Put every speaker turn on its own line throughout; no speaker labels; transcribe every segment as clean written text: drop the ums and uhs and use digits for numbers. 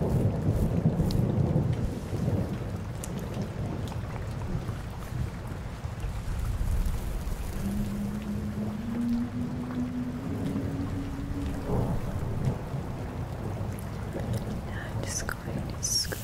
I'm just going to scratch.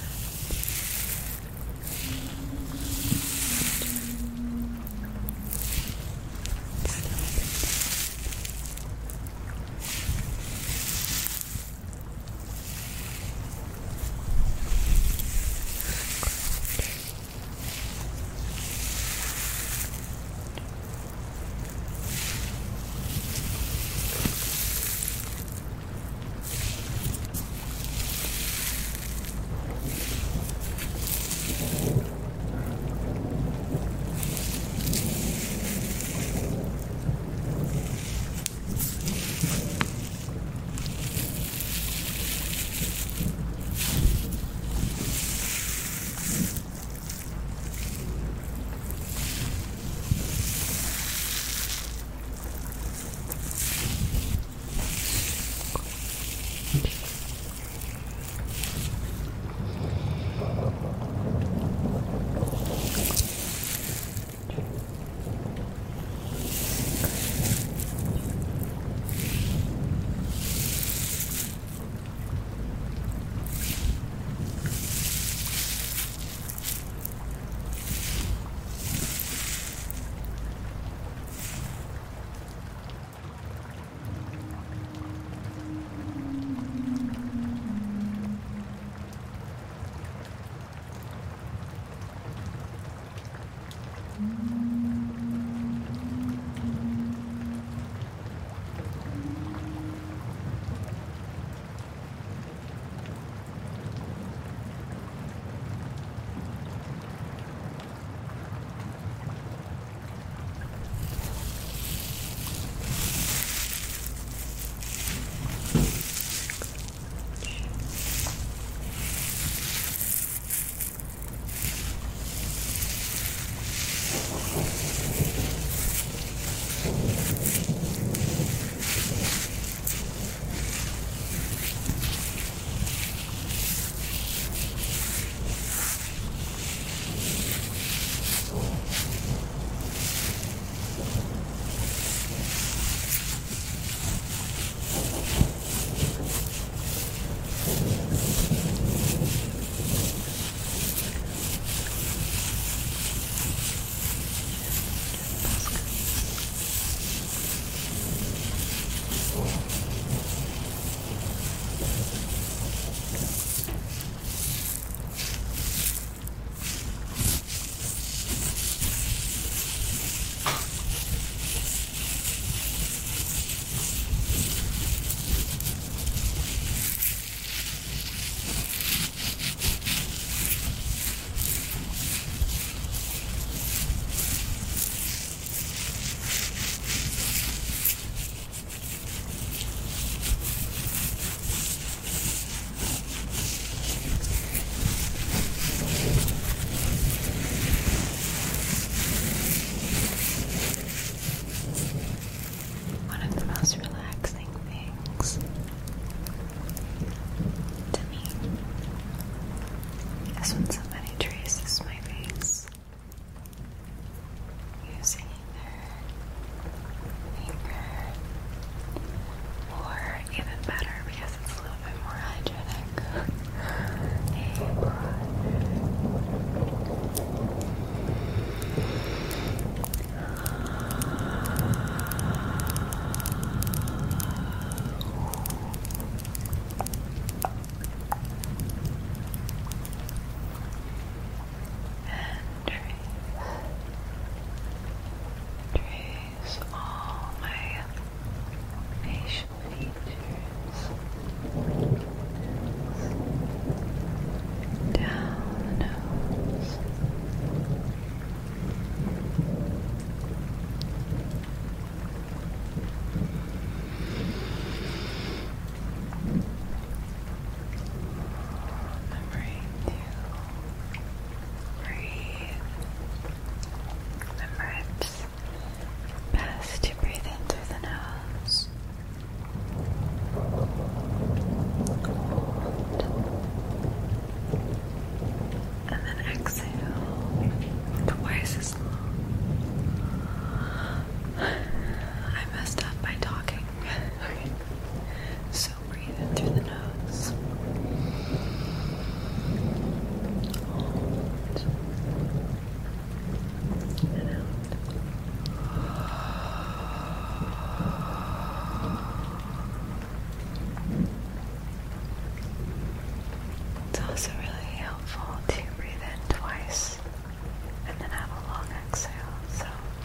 also really helpful to breathe in twice and then have a long exhale. So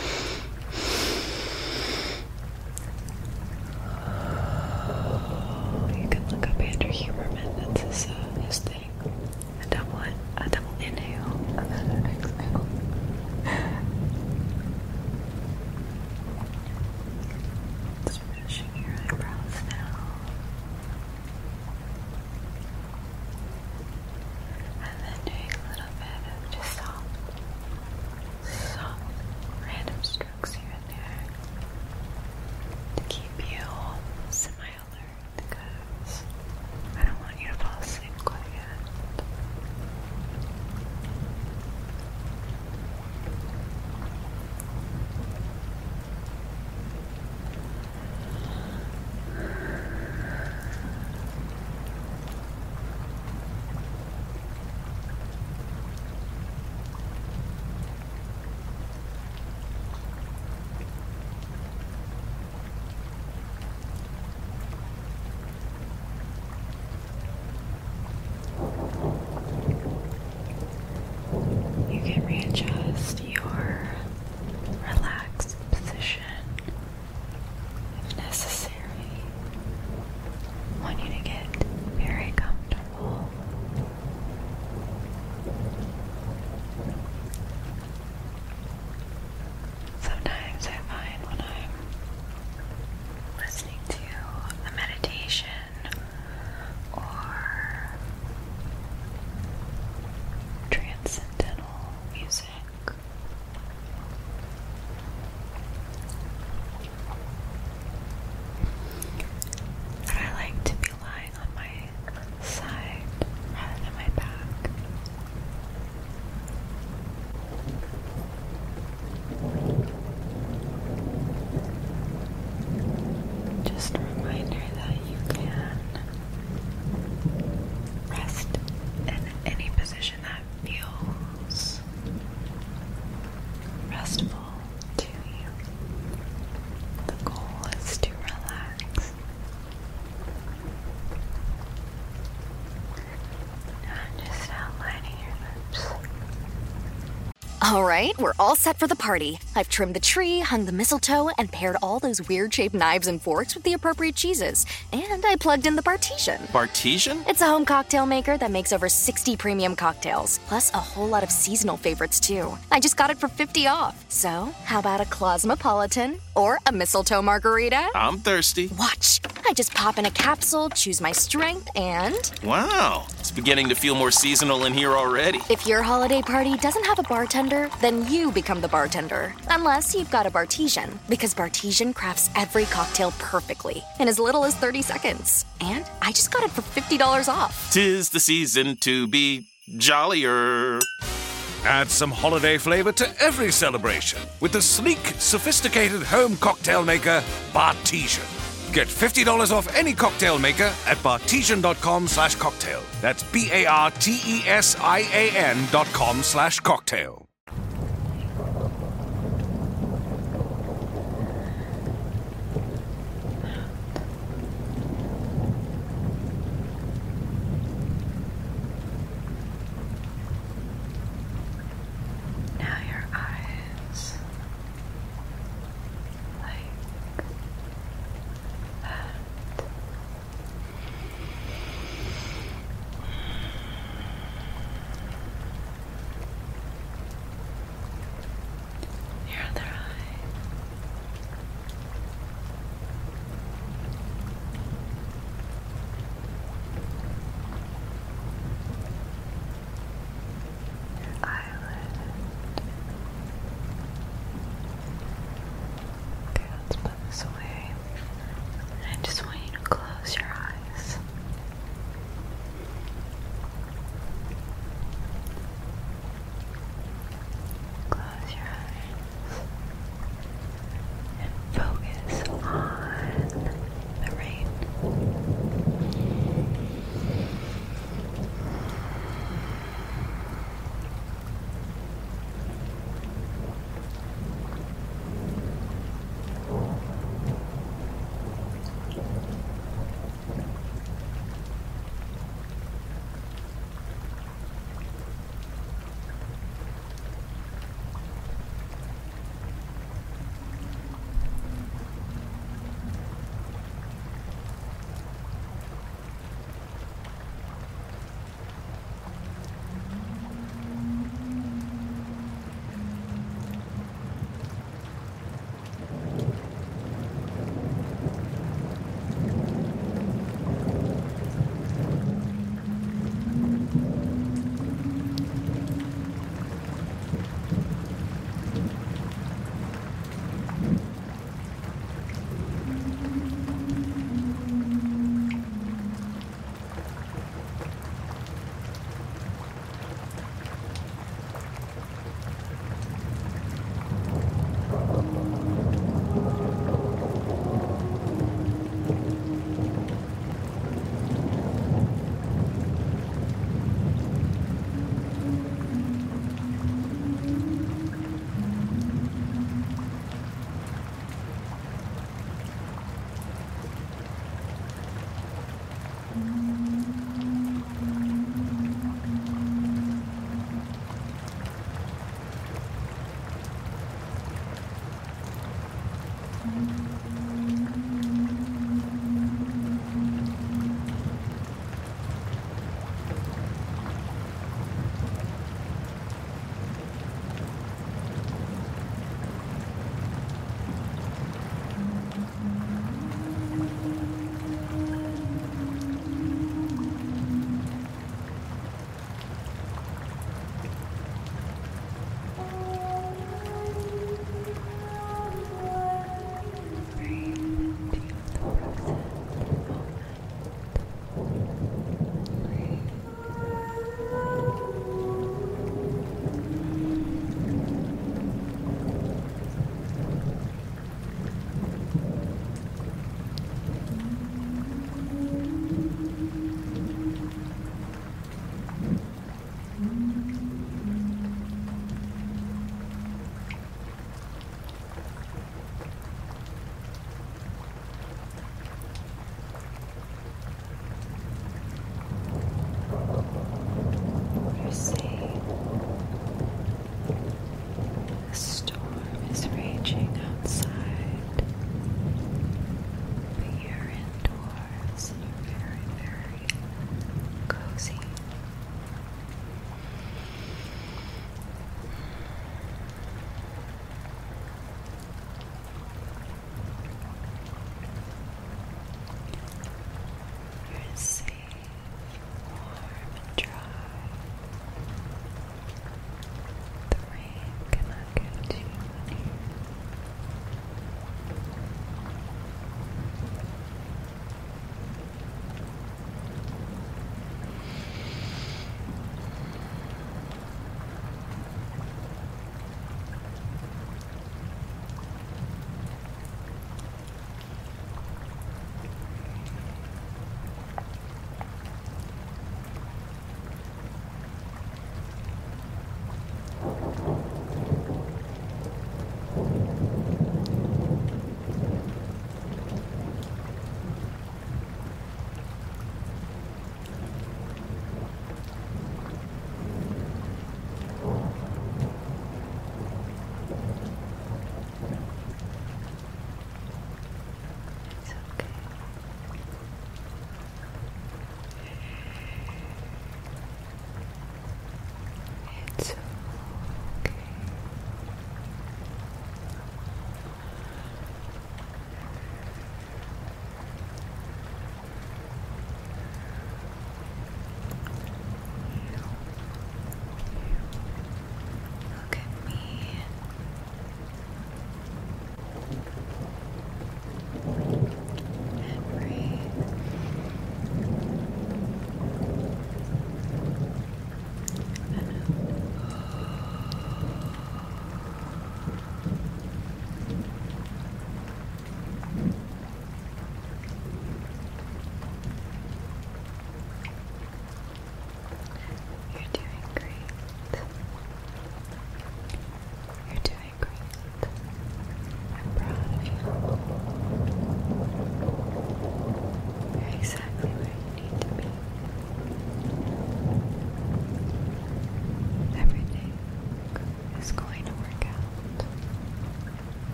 you can look up Andrew Huberman. That's his thing. A double inhale and then an exhale. Just brushing your eyebrows now. And then doing a little bit of just soft, random strokes here and there to keep you semi-alert because I don't want you to fall asleep quite yet. You can readjust your relaxed position if necessary. I want you to get very comfortable. Sometimes I find when I'm listening to a meditation or transcendental music, that I like to be lying on my side rather than my back. Just a reminder that you can rest in any position that feels restful to you. The goal is to relax. I'm just outlining your lips.
All right, we're all set for the party. I've trimmed the tree, hung the mistletoe, and paired all those weird-shaped knives and forks with the appropriate cheeses. And I plugged in the Bartesian.
Bartesian?
It's a home cocktail maker that makes over 60 premium cocktails, plus a whole lot of seasonal favorites, too. I just got it for $50 off. So, how about a Cosmopolitan or a mistletoe margarita?
I'm thirsty.
Watch. I just pop in a capsule, choose my strength, and...
Wow, it's beginning to feel more seasonal in here already.
if your holiday party doesn't have a bartender, then you become the bartender. Unless you've got a Bartesian, because Bartesian crafts every cocktail perfectly in as little as 30 seconds. And I just got it for $50 off.
'Tis the season to be jollier.
Add some holiday flavor to every celebration with the sleek, sophisticated home cocktail maker, Bartesian. Get $50 off any cocktail maker at bartesian.com/cocktail. That's BARTESIAN.com/cocktail.
Now your eyes, like that.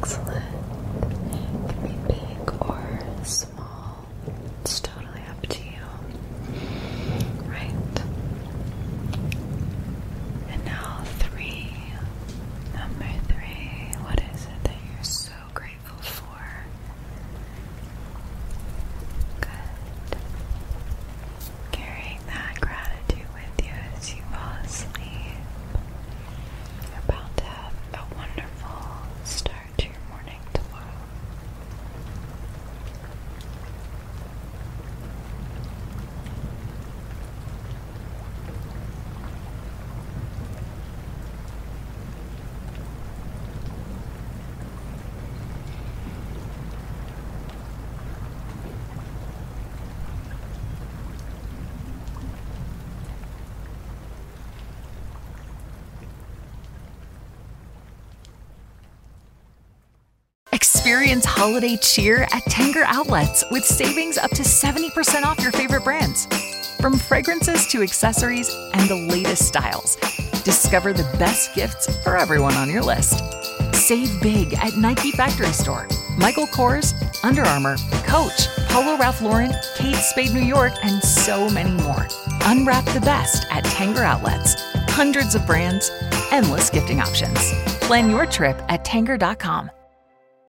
Excellent. It can be big or small. It's totally up to you. Right. And now 3. Number 3. What is it that you're so grateful for? Good. Carrying that gratitude with you as you fall asleep. You're about to have a wonderful start to your morning tomorrow.
Experience holiday cheer at Tanger Outlets with savings up to 70% off your favorite brands. From fragrances to accessories and the latest styles, discover the best gifts for everyone on your list. Save big at Nike Factory Store, Michael Kors, Under Armour, Coach, Polo Ralph Lauren, Kate Spade New York, and so many more. Unwrap the best at Tanger Outlets. Hundreds of brands, endless gifting options. Plan your trip at Tanger.com.